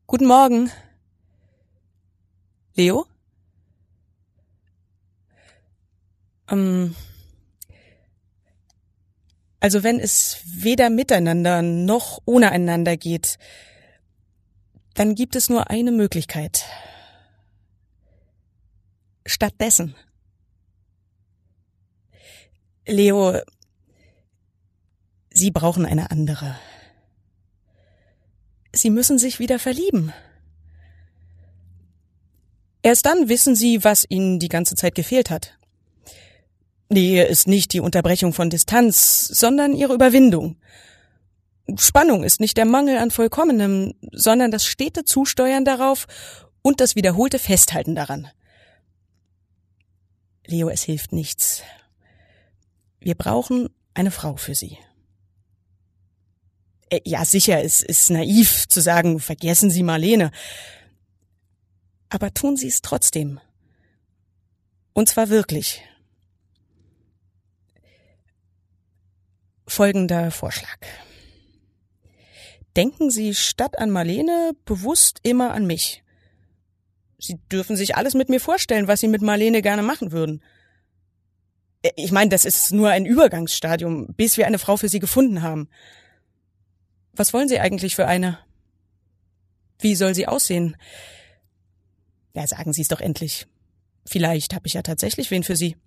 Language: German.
Guten Morgen. Leo? Also wenn es weder miteinander noch ohne einander geht, dann gibt es nur eine Möglichkeit. Stattdessen. Leo, Sie brauchen eine andere. Sie müssen sich wieder verlieben. Erst dann wissen Sie, was Ihnen die ganze Zeit gefehlt hat. Nähe ist nicht die Unterbrechung von Distanz, sondern ihre Überwindung. Spannung ist nicht der Mangel an Vollkommenem, sondern das stete Zusteuern darauf und das wiederholte Festhalten daran. Leo, es hilft nichts. Wir brauchen eine Frau für Sie. Ja, sicher, es ist naiv zu sagen, vergessen Sie Marlene. Aber tun Sie es trotzdem. Und zwar wirklich. Folgender Vorschlag. Denken Sie statt an Marlene bewusst immer an mich. Sie dürfen sich alles mit mir vorstellen, was Sie mit Marlene gerne machen würden. Ich meine, das ist nur ein Übergangsstadium, bis wir eine Frau für Sie gefunden haben. Was wollen Sie eigentlich für eine? Wie soll sie aussehen? Ja, sagen Sie es doch endlich. Vielleicht habe ich ja tatsächlich wen für Sie.